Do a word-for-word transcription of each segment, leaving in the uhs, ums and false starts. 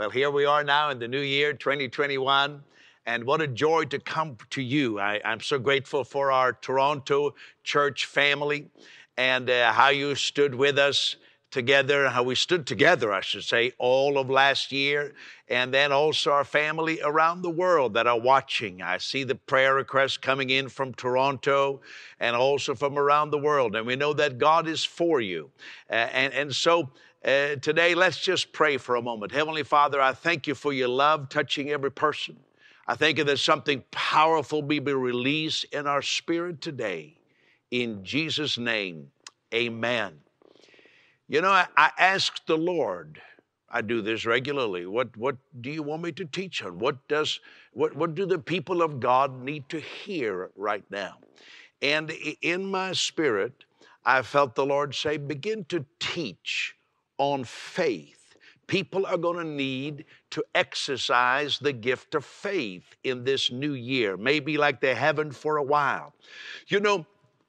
Well, here we are now in the new year, twenty twenty-one, and what a joy to come to you. I, I'm so grateful for our Toronto church family and uh, how you stood with us together, how we stood together, I should say, all of last year, and then also our family around the world that are watching. I see the prayer requests coming in from Toronto and also from around the world, and we know that God is for you. Uh, and, and so uh, today, let's just pray for a moment. Heavenly Father, I thank you for your love touching every person. I thank you that something powerful be released in our spirit today. In Jesus' name, amen. You know, I, I asked the Lord, I do this regularly, what, what do you want me to teach on? What does, what, what do the people of God need to hear right now? And in my spirit, I felt the Lord say, begin to teach on faith. People are going to need to exercise the gift of faith in this new year, maybe like they haven't for a while. You know,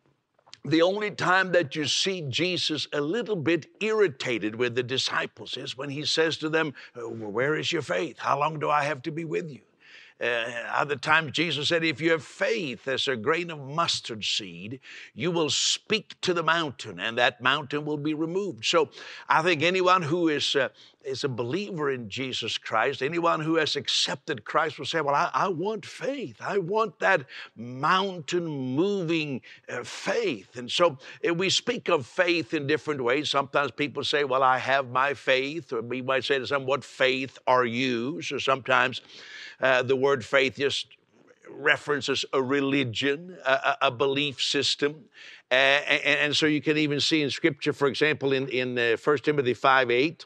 the only time that you see Jesus a little bit irritated with the disciples is when he says to them, where is your faith? How long do I have to be with you? Uh, other times Jesus said, if you have faith as a grain of mustard seed, you will speak to the mountain and that mountain will be removed. So I think anyone who is, uh, is a believer in Jesus Christ, anyone who has accepted Christ will say, well, I, I want faith. I want that mountain moving uh, faith. And so uh, we speak of faith in different ways. Sometimes people say, well, I have my faith. Or we might say to someone, what faith are you? So sometimes Uh, the word faith just references a religion, a, a belief system. Uh, and, and so you can even see in Scripture, for example, in, in uh, First Timothy five eight,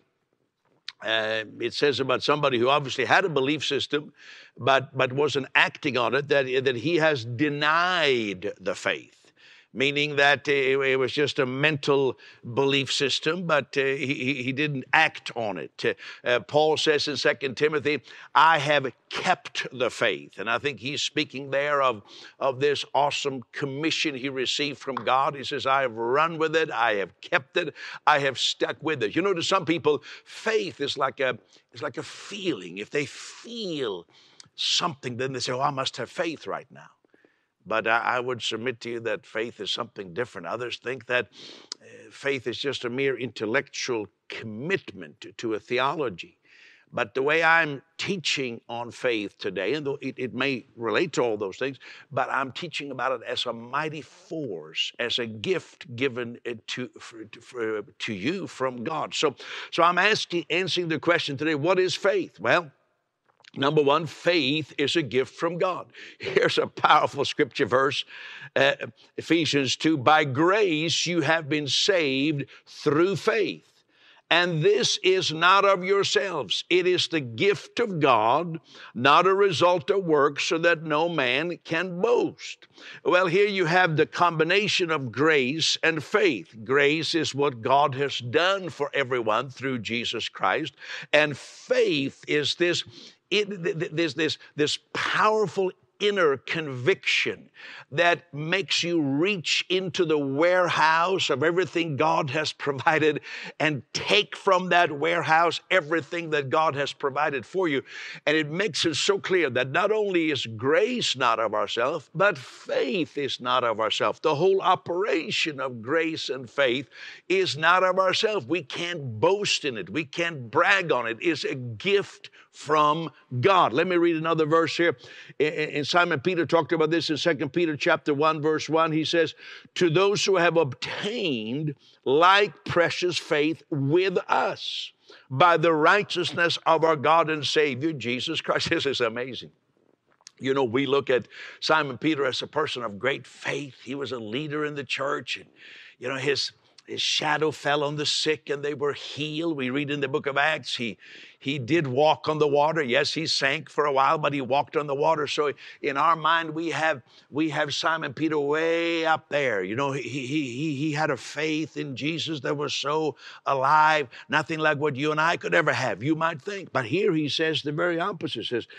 uh, it says about somebody who obviously had a belief system, but, but wasn't acting on it, that, that he has denied the faith. Meaning that it was just a mental belief system, but uh, he, he didn't act on it. Uh, Paul says in Second Timothy, I have kept the faith. And I think he's speaking there of, of this awesome commission he received from God. He says, I have run with it, I have kept it, I have stuck with it. You know, to some people, faith is like a, is like a feeling. If they feel something, then they say, oh, I must have faith right now. But I would submit to you that faith is something different. Others think that faith is just a mere intellectual commitment to, to a theology. But the way I'm teaching on faith today, and it, it may relate to all those things, but I'm teaching about it as a mighty force, as a gift given to, for, for, to you from God. So, so I'm asking, answering the question today, what is faith? Well, number one, faith is a gift from God. Here's a powerful scripture verse, uh, Ephesians two. By grace you have been saved through faith. And this is not of yourselves. It is the gift of God, not a result of works, so that no man can boast. Well, here you have the combination of grace and faith. Grace is what God has done for everyone through Jesus Christ. And faith is this It, there's this, this powerful inner conviction that makes you reach into the warehouse of everything God has provided and take from that warehouse everything that God has provided for you. And it makes it so clear that not only is grace not of ourselves, but faith is not of ourselves. The whole operation of grace and faith is not of ourselves. We can't boast in it. We can't brag on it. It's a gift from God. Let me read another verse here. And Simon Peter talked about this in Second Peter chapter one, verse one. He says, to those who have obtained like precious faith with us by the righteousness of our God and Savior, Jesus Christ. This is amazing. You know, we look at Simon Peter as a person of great faith. He was a leader in the church. And, you know, his His shadow fell on the sick and they were healed. We read in the book of Acts, he, he did walk on the water. Yes, he sank for a while, but he walked on the water. So in our mind, we have, we have Simon Peter way up there. You know, he, he, he, he had a faith in Jesus that was so alive, nothing like what you and I could ever have, you might think. But here he says the very opposite. He says,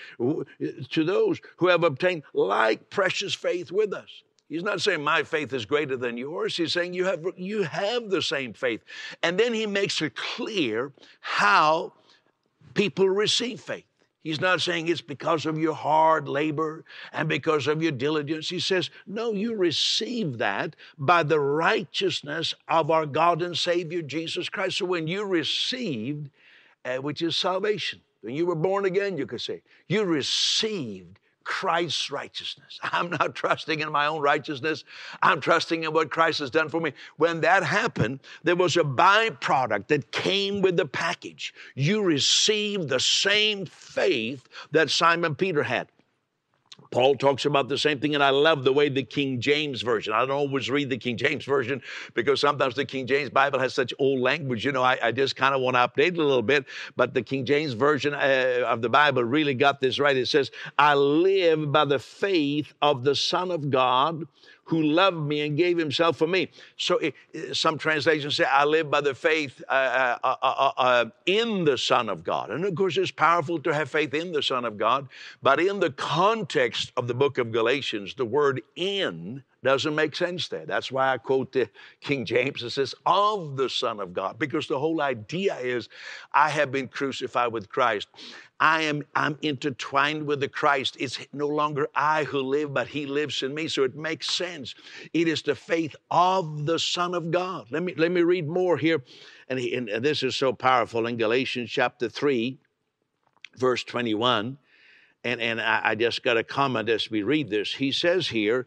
to those who have obtained like precious faith with us. He's not saying my faith is greater than yours. He's saying you have, you have the same faith. And then he makes it clear how people receive faith. He's not saying it's because of your hard labor and because of your diligence. He says, no, you receive that by the righteousness of our God and Savior, Jesus Christ. So when you received, uh, which is salvation, when you were born again, you could say, you received Christ's righteousness. I'm not trusting in my own righteousness. I'm trusting in what Christ has done for me. When that happened, there was a byproduct that came with the package. You received the same faith that Simon Peter had. Paul talks about the same thing, and I love the way the King James Version. I don't always read the King James Version because sometimes the King James Bible has such old language. You know, I, I just kind of want to update it a little bit. But the King James Version uh, of the Bible really got this right. It says, I live by the faith of the Son of God who loved me and gave himself for me. So it, some translations say, I live by the faith uh, uh, uh, uh, in the Son of God. And of course, it's powerful to have faith in the Son of God. But in the context of the book of Galatians, the word in doesn't make sense there. That's why I quote the King James. It says, of the Son of God, because the whole idea is, I have been crucified with Christ. I am I'm intertwined with the Christ. It's no longer I who live, but he lives in me. So it makes sense. It is the faith of the Son of God. Let me, let me read more here. And, he, and this is so powerful in Galatians chapter three, verse twenty-one. And, and I, I just got a comment as we read this. He says here,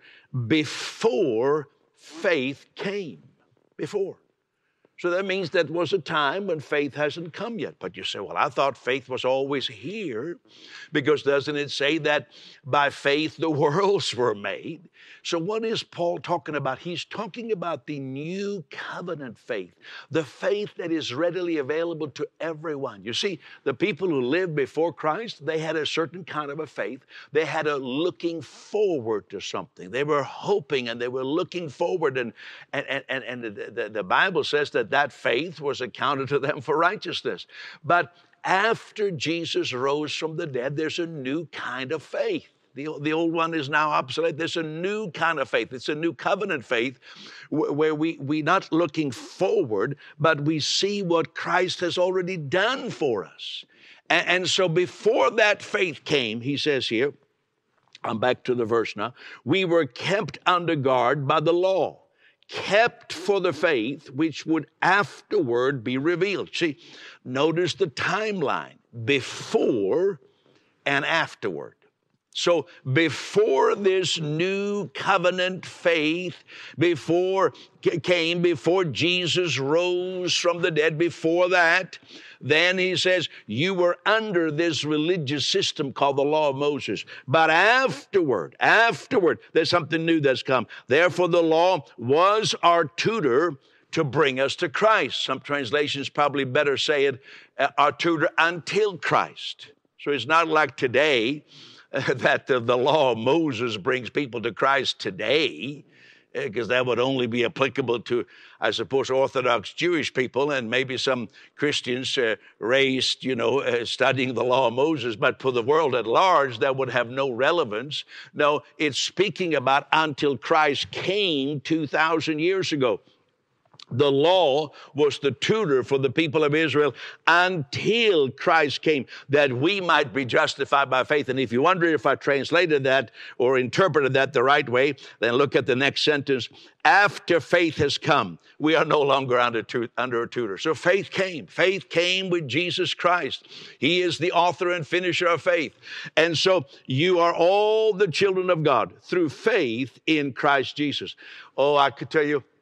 before faith came. Before. So that means that was a time when faith hasn't come yet. But you say, well, I thought faith was always here, because doesn't it say that by faith the worlds were made? So what is Paul talking about? He's talking about the new covenant faith, the faith that is readily available to everyone. You see, the people who lived before Christ, they had a certain kind of a faith. They had a looking forward to something. They were hoping and they were looking forward. And, and, and, and the, the, the Bible says that that faith was accounted to them for righteousness. But after Jesus rose from the dead, there's a new kind of faith. The, the old one is now obsolete. There's a new kind of faith. It's a new covenant faith where we, we're not looking forward, but we see what Christ has already done for us. And, and so before that faith came, he says here, I'm back to the verse now, we were kept under guard by the law, kept for the faith which would afterward be revealed. See, notice the timeline, before and afterward. So before this new covenant faith, before came, before Jesus rose from the dead, before that, then he says, you were under this religious system called the law of Moses. But afterward, afterward, there's something new that's come. Therefore, the law was our tutor to bring us to Christ. Some translations probably better say it, uh, our tutor until Christ. So it's not like today, that the, the law of Moses brings people to Christ today, because that would only be applicable to, I suppose, Orthodox Jewish people and maybe some Christians uh, raised, you know, uh, studying the law of Moses. But for the world at large, that would have no relevance. No, it's speaking about until Christ came two thousand years ago. The law was the tutor for the people of Israel until Christ came, that we might be justified by faith. And if you wonder if I translated that or interpreted that the right way, then look at the next sentence. After faith has come, we are no longer under, tu- under a tutor. So faith came. Faith came with Jesus Christ. He is the author and finisher of faith. And so you are all the children of God through faith in Christ Jesus. Oh, I could tell you,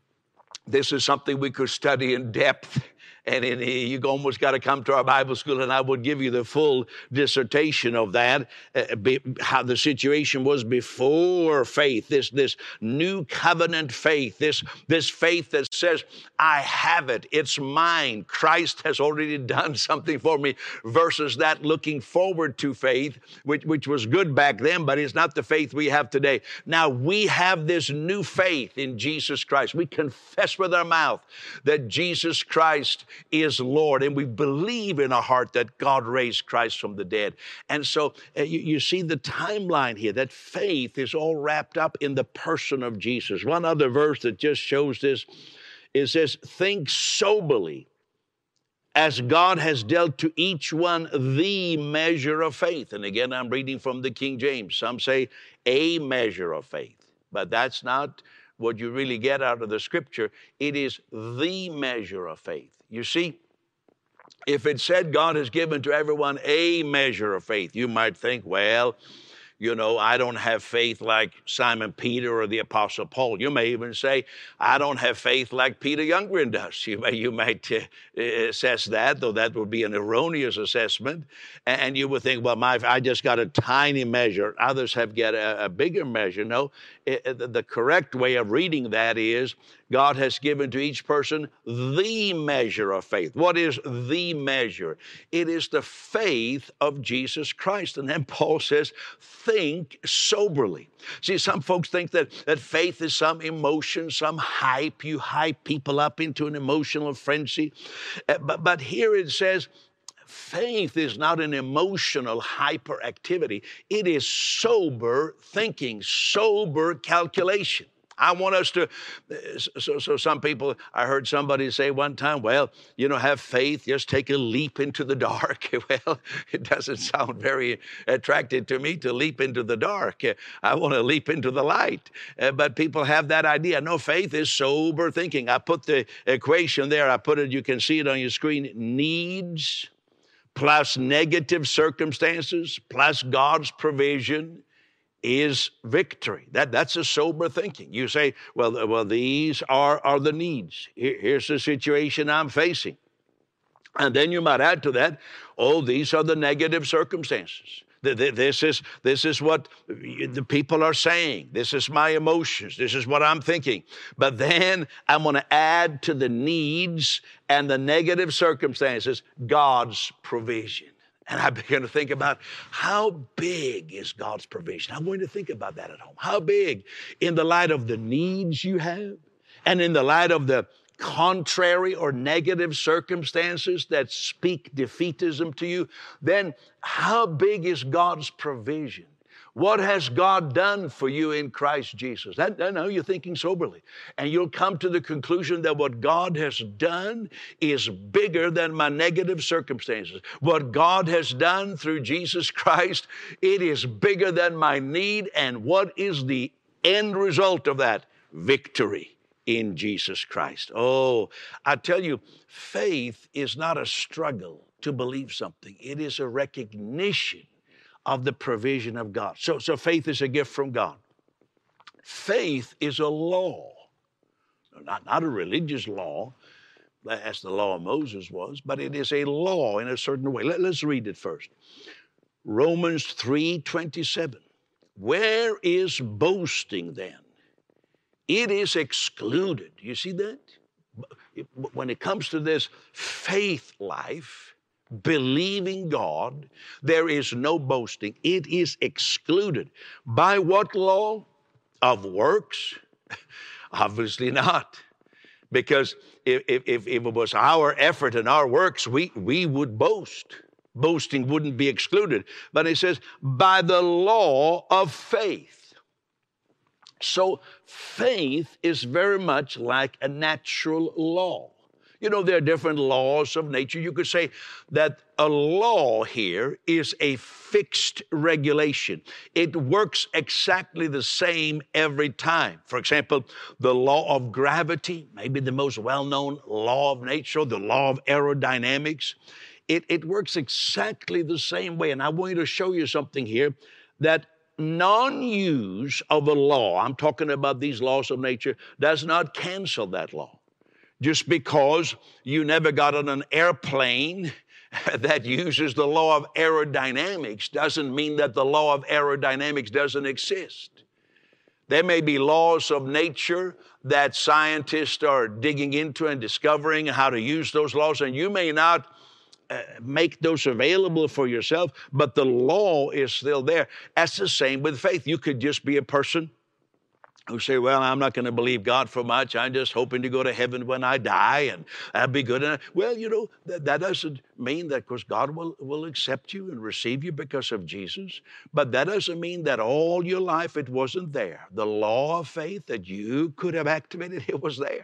this is something we could study in depth, and in, you almost got to come to our Bible school, and I would give you the full dissertation of that, uh, be, how the situation was before faith, this, this new covenant faith, this, this faith that says, I have it, it's mine, Christ has already done something for me, versus that looking forward to faith, which, which was good back then, but it's not the faith we have today. Now we have this new faith in Jesus Christ. We confess with our mouth that Jesus Christ is Lord, and we believe in our heart that God raised Christ from the dead. And so uh, you, you see the timeline here, that faith is all wrapped up in the person of Jesus. One other verse that just shows this is this, think soberly as God has dealt to each one the measure of faith. And again, I'm reading from the King James. Some say a measure of faith, but that's not what you really get out of the scripture. It is the measure of faith. You see, if it said God has given to everyone a measure of faith, you might think, well, you know, I don't have faith like Simon Peter or the Apostle Paul. You may even say, I don't have faith like Peter Youngren does. You, may, you might uh, assess that, though that would be an erroneous assessment. And you would think, well, my, I just got a tiny measure. Others have got a, a bigger measure. No, it, it, the correct way of reading that is, God has given to each person the measure of faith. What is the measure? It is the faith of Jesus Christ. And then Paul says, think soberly. See, some folks think that, that faith is some emotion, some hype. You hype people up into an emotional frenzy. Uh, but, but here it says, faith is not an emotional hyperactivity. It is sober thinking, sober calculation. I want us to, so, so some people, I heard somebody say one time, well, you know, have faith, just take a leap into the dark. Well, it doesn't sound very attractive to me to leap into the dark. I want to leap into the light. Uh, but people have that idea. No, faith is sober thinking. I put the equation there. I put it, you can see it on your screen, needs plus negative circumstances plus God's provision is victory. That, that's a sober thinking. You say, well, well these are, are the needs. Here, here's the situation I'm facing. And then you might add to that, oh, these are the negative circumstances. This is, this is what the people are saying. This is my emotions. This is what I'm thinking. But then I'm going to add to the needs and the negative circumstances God's provision. And I began to think about how big is God's provision. I'm going to think about that at home. How big in the light of the needs you have and in the light of the contrary or negative circumstances that speak defeatism to you, then how big is God's provision? What has God done for you in Christ Jesus? That, now you're thinking soberly. And you'll come to the conclusion that what God has done is bigger than my negative circumstances. What God has done through Jesus Christ, it is bigger than my need. And what is the end result of that? Victory in Jesus Christ. Oh, I tell you, faith is not a struggle to believe something. It is a recognition of the provision of God. So, so faith is a gift from God. Faith is a law, not, not a religious law, as the law of Moses was, but it is a law in a certain way. Let, let's read it first. Romans three twenty-seven. Where is boasting then? It is excluded. You see that? When it comes to this faith life, believing God, there is no boasting. It is excluded. By what law? Of works? Obviously not. Because if, if, if it was our effort and our works, we, we would boast. Boasting wouldn't be excluded. But it says, by the law of faith. So faith is very much like a natural law. You know, there are different laws of nature. You could say that a law here is a fixed regulation. It works exactly the same every time. For example, the law of gravity, maybe the most well-known law of nature, the law of aerodynamics. It, it works exactly the same way. And I want to show you something here that non-use of a law, I'm talking about these laws of nature, does not cancel that law. Just because you never got on an airplane that uses the law of aerodynamics doesn't mean that the law of aerodynamics doesn't exist. There may be laws of nature that scientists are digging into and discovering how to use those laws, and you may not uh, make those available for yourself, but the law is still there. That's the same with faith. You could just be a person who say, well, I'm not going to believe God for much. I'm just hoping to go to heaven when I die, and that'd be good enough. Well, you know, that, that doesn't mean that, because God will, will accept you and receive you because of Jesus. But that doesn't mean that all your life it wasn't there. The law of faith that you could have activated, it was there.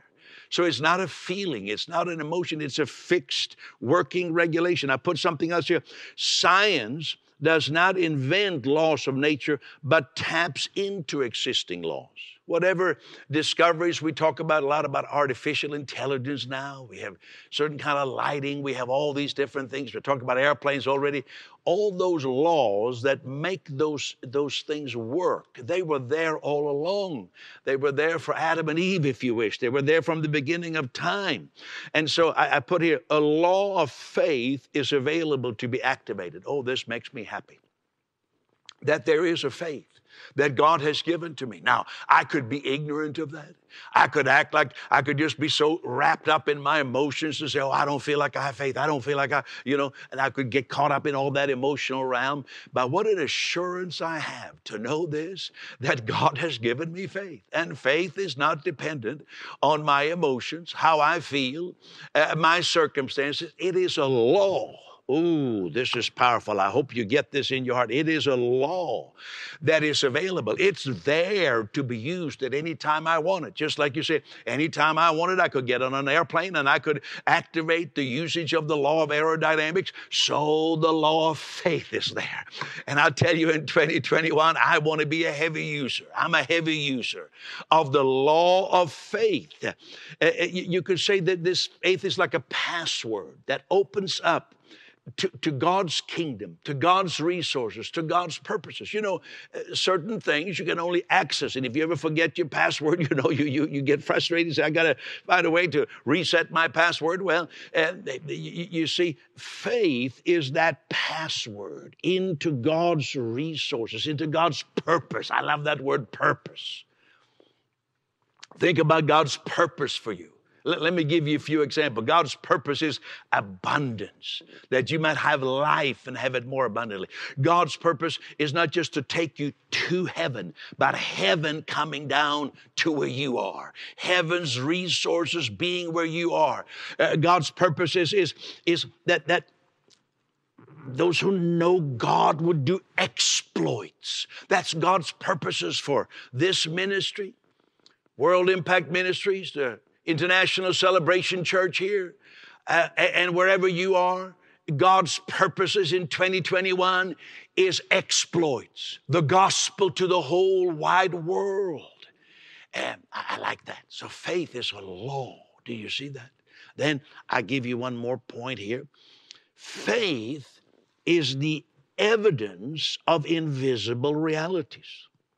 So it's not a feeling, it's not an emotion, it's a fixed working regulation. I put something else here. Science does not invent laws of nature, but taps into existing laws. Whatever discoveries, we talk about a lot about artificial intelligence now. We have certain kind of lighting. We have all these different things. We're talking about airplanes already. All those laws that make those, those things work, they were there all along. They were there for Adam and Eve, if you wish. They were there from the beginning of time. And so I, I put here, a law of faith is available to be activated. Oh, this makes me happy. That there is a faith that God has given to me. Now, I could be ignorant of that. I could act like I could just be so wrapped up in my emotions to say, oh, I don't feel like I have faith. I don't feel like I, you know, and I could get caught up in all that emotional realm. But what an assurance I have to know this, that God has given me faith. And faith is not dependent on my emotions, how I feel, uh, my circumstances. It is a law. Ooh, this is powerful. I hope you get this in your heart. It is a law that is available. It's there to be used at any time I want it. Just like you said, anytime I wanted, I could get on an airplane and I could activate the usage of the law of aerodynamics. So the law of faith is there. And I'll tell you, in twenty twenty-one, I want to be a heavy user. I'm a heavy user of the law of faith. Uh, you could say that this faith is like a password that opens up To, to God's kingdom, to God's resources, to God's purposes. You know, uh, certain things you can only access. And if you ever forget your password, you know, you you, you get frustrated. Say, I got to find a way to reset my password. Well, uh, you, you see, faith is that password into God's resources, into God's purpose. I love that word, purpose. Think about God's purpose for you. Let, let me give you a few examples. God's purpose is abundance, that you might have life and have it more abundantly. God's purpose is not just to take you to heaven, but heaven coming down to where you are. Heaven's resources being where you are. Uh, God's purpose is, is, is that, that those who know God would do exploits. That's God's purposes for this ministry, World Impact Ministries, the International Celebration Church here, uh, and wherever you are. God's purposes in twenty twenty-one is exploits, the gospel to the whole wide world. And I, I like that. So faith is a law. Do you see that? Then I give you one more point here. Faith is the evidence of invisible realities.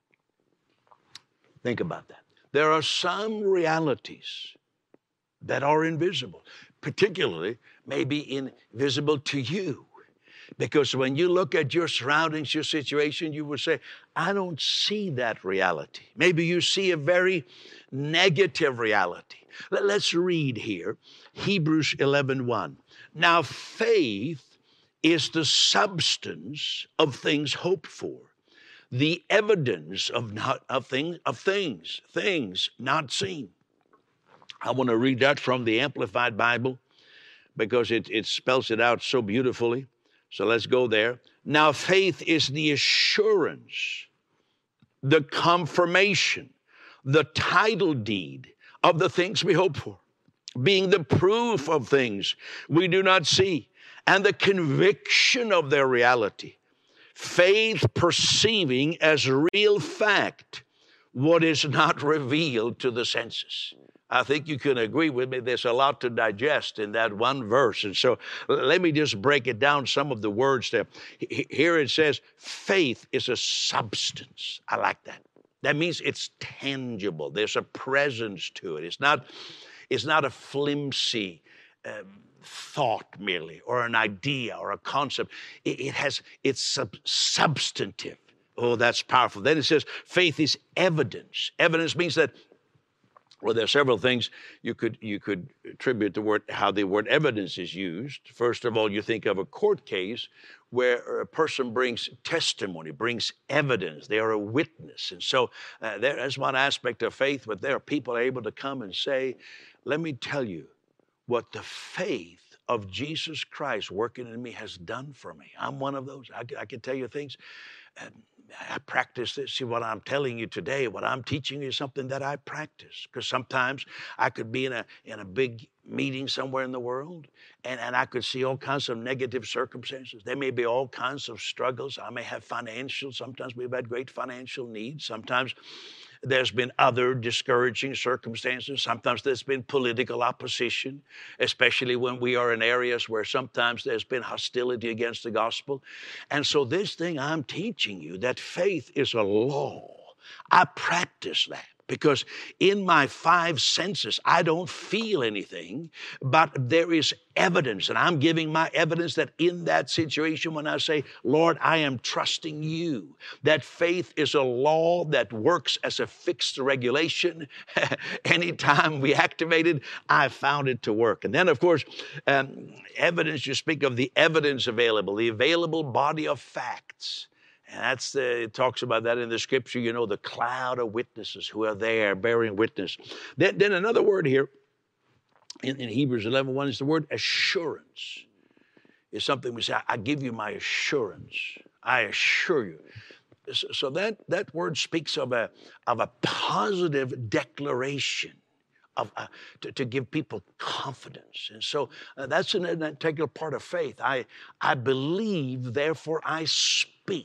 Think about that. There are some realities that are invisible, particularly maybe invisible to you. Because when you look at your surroundings, your situation, you will say, I don't see that reality. Maybe you see a very negative reality. Let's read here, Hebrews eleven one. Now faith is the substance of things hoped for, the evidence of not of things of things, things not seen. I want to read that from the Amplified Bible because it, it spells it out so beautifully. So let's go there. Now faith is the assurance, the confirmation, the title deed of the things we hope for, being the proof of things we do not see, and the conviction of their reality. Faith perceiving as real fact what is not revealed to the senses. I think you can agree with me. There's a lot to digest in that one verse. And so let me just break it down, some of the words there. Here it says, faith is a substance. I like that. That means it's tangible. There's a presence to it. It's not, it's not a flimsy um, thought merely, or an idea or a concept. It, it has, it's sub- substantive. Oh, that's powerful. Then it says faith is evidence. Evidence means that, well, there are several things you could you could attribute the word, how the word evidence is used. First of all, you think of a court case where a person brings testimony, brings evidence. They are a witness. And so uh, there's one aspect of faith, but there are people able to come and say, let me tell you what the faith of Jesus Christ working in me has done for me. I'm one of those. I, I can tell you things. Uh, I practice this. See, what I'm telling you today, what I'm teaching you is something that I practice. Because sometimes I could be in a in a big meeting somewhere in the world, and, and I could see all kinds of negative circumstances. There may be all kinds of struggles. I may have financial. Sometimes we've had great financial needs. Sometimes there's been other discouraging circumstances. Sometimes there's been political opposition, especially when we are in areas where sometimes there's been hostility against the gospel. And so this thing I'm teaching you, that faith is a law, I practice that. Because in my five senses, I don't feel anything, but there is evidence. And I'm giving my evidence that in that situation, when I say, Lord, I am trusting you, that faith is a law that works as a fixed regulation. Anytime we activate it, I found it to work. And then, of course, um, evidence, you speak of the evidence available, the available body of facts. And that's the, it talks about that in the scripture, you know, the cloud of witnesses who are there bearing witness. Then, then another word here in, in Hebrews eleven one is the word assurance. It's something we say, I give you my assurance. I assure you. So, so that, that word speaks of a, of a positive declaration. Of, uh, to, to give people confidence. And so uh, that's an, an integral part of faith. I, I believe, therefore I speak.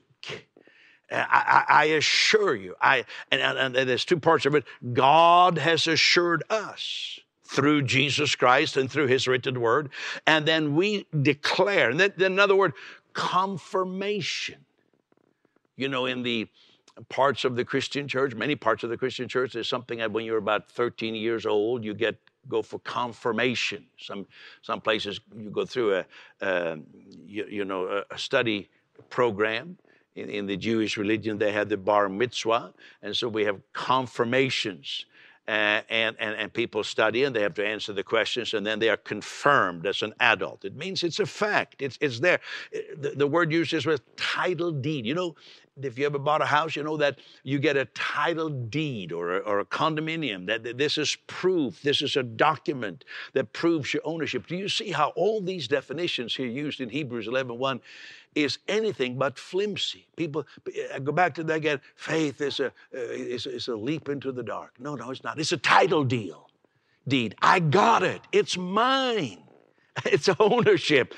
I, I, I assure you, I, and, and, and there's two parts of it. God has assured us through Jesus Christ and through his written word. And then we declare, and then, then another word, confirmation. You know, in the parts of the Christian church, many parts of the Christian church, there's something that when you're about thirteen years old, you get go for confirmation. Some some places you go through a, uh, you, you know, a study program. In, in the Jewish religion, they have the bar mitzvah, and so we have confirmations. Uh, and, and, and people study and they have to answer the questions, and then they are confirmed as an adult. It means it's a fact. It's, it's there. The, the word used is with title deed. You know, if you ever bought a house, you know that you get a title deed or a, or a condominium, that, that this is proof, this is a document that proves your ownership. Do you see how all these definitions here used in Hebrews eleven one is anything but flimsy? People I go back to that again. Faith is a, uh, is, is a leap into the dark. No, no, it's not. It's a title deal, deed. I got it. It's mine. It's ownership.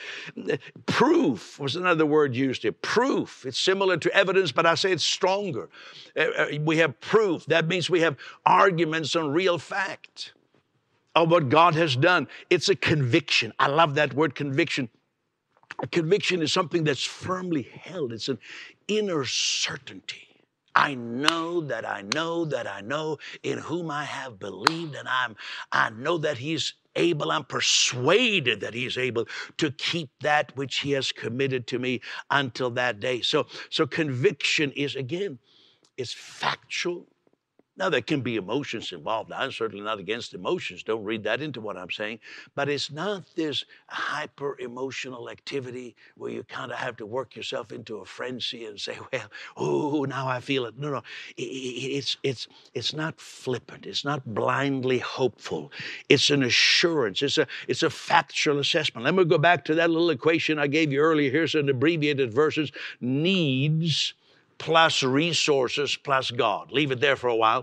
Proof was another word used here. Proof. It's similar to evidence, but I say it's stronger. Uh, we have proof. That means we have arguments on real fact of what God has done. It's a conviction. I love that word, conviction. A conviction is something that's firmly held. It's an inner certainty. I know that I know that I know in whom I have believed, and I'm, I know that he's able, I'm persuaded that he's able to keep that which he has committed to me until that day. So, so conviction is, again, it's factual. Now, there can be emotions involved. I'm certainly not against emotions. Don't read that into what I'm saying. But it's not this hyper-emotional activity where you kind of have to work yourself into a frenzy and say, well, oh, now I feel it. No, no. It's, it's, it's not flippant. It's not blindly hopeful. It's an assurance. It's a, it's a factual assessment. Let me go back to that little equation I gave you earlier. Here's an abbreviated version. Needs plus resources plus God. Leave it there for a while.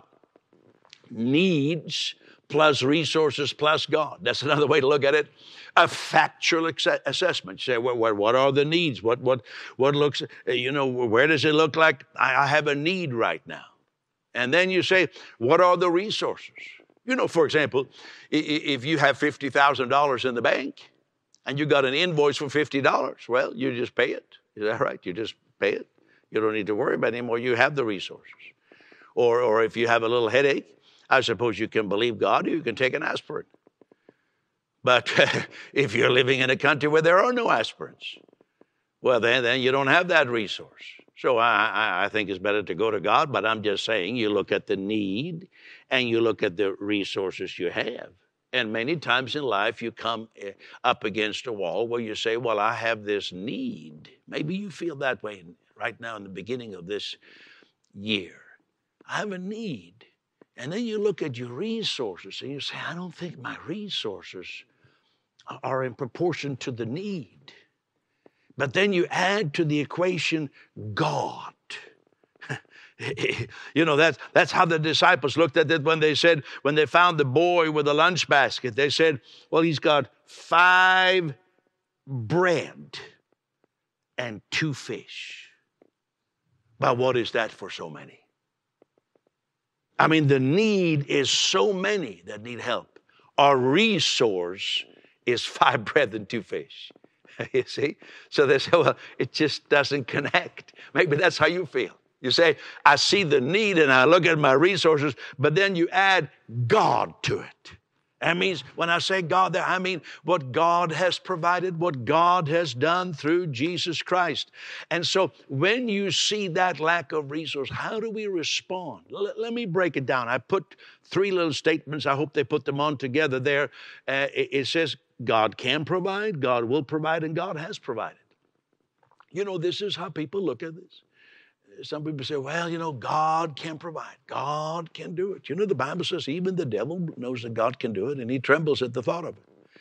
Needs plus resources plus God. That's another way to look at it. A factual ex- assessment. You say, well, what, what are the needs? What, what, what looks, you know, where does it look like I, I have a need right now? And then you say, what are the resources? You know, for example, if you have fifty thousand dollars in the bank and you got an invoice for fifty dollars, well, you just pay it. Is that right? You just pay it. You don't need to worry about it anymore. You have the resources. Or, or if you have a little headache, I suppose you can believe God, or you can take an aspirin. But if you're living in a country where there are no aspirins, well, then, then you don't have that resource. So I, I, I think it's better to go to God, but I'm just saying you look at the need and you look at the resources you have. And many times in life, you come up against a wall where you say, well, I have this need. Maybe you feel that way right now in the beginning of this year. I have a need. And then you look at your resources and you say, I don't think my resources are in proportion to the need. But then you add to the equation God. You know, that's, that's how the disciples looked at it when they said, when they found the boy with a lunch basket, they said, well, he's got five bread and two fish. But what is that for so many? I mean, the need is so many that need help. Our resource is five bread and two fish. You see? So they say, well, it just doesn't connect. Maybe that's how you feel. You say, I see the need and I look at my resources, but then you add God to it. That means when I say God there, I mean what God has provided, what God has done through Jesus Christ. And so when you see that lack of resource, how do we respond? Let, let me break it down. I put three little statements. I hope they put them on together there. Uh, it, it says God can provide, God will provide, and God has provided. You know, this is how people look at this. Some people say, well, you know, God can provide. God can do it. You know, the Bible says even the devil knows that God can do it, and he trembles at the thought of it.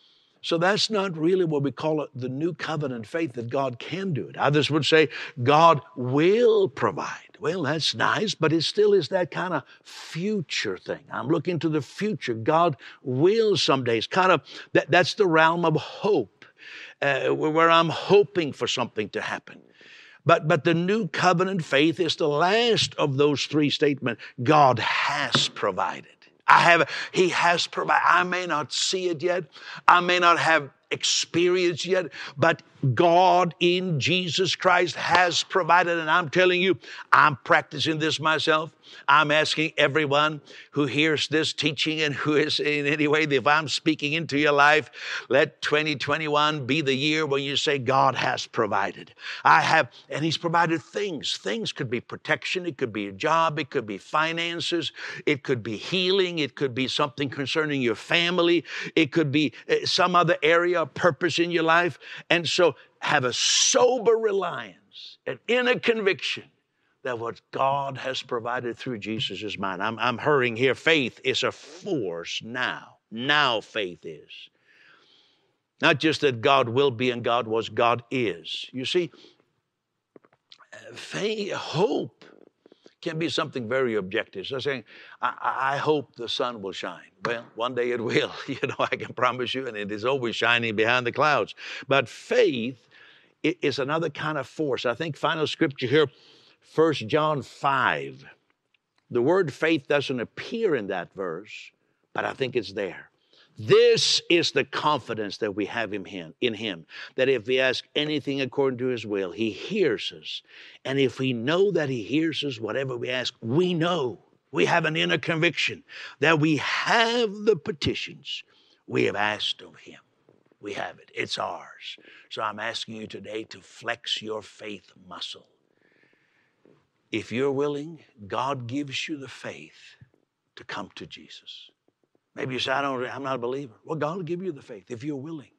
So that's not really what we call it, the new covenant faith, that God can do it. Others would say God will provide. Well, that's nice, but it still is that kind of future thing. I'm looking to the future. God will someday. It's kind of, that, that's the realm of hope, uh, where I'm hoping for something to happen. But, but the new covenant faith is the last of those three statements. God has provided. I have, he has provided. I may not see it yet. I may not have experience yet, but God in Jesus Christ has provided. And I'm telling you, I'm practicing this myself. I'm asking everyone who hears this teaching and who is in any way, if I'm speaking into your life, let twenty twenty-one be the year when you say, God has provided. I have, and he's provided things. Things could be protection. It could be a job. It could be finances. It could be healing. It could be something concerning your family. It could be some other area of purpose in your life. And so have a sober reliance and inner conviction that what God has provided through Jesus is mine. I'm, I'm hurrying here. Faith is a force now. Now faith is. Not just that God will be and God was, God is. You see, faith, hope can be something very objective. So saying, I, I hope the sun will shine. Well, one day it will. You know, I can promise you, and it is always shining behind the clouds. But faith is another kind of force. I think final scripture here, First John five. The word faith doesn't appear in that verse, but I think it's there. This is the confidence that we have in him, in him, that if we ask anything according to his will, he hears us. And if we know that he hears us, whatever we ask, we know, we have an inner conviction that we have the petitions we have asked of him. We have it. It's ours. So I'm asking you today to flex your faith muscle. If you're willing, God gives you the faith to come to Jesus. Maybe you say, I don't, I'm not a believer. Well, God will give you the faith if you're willing.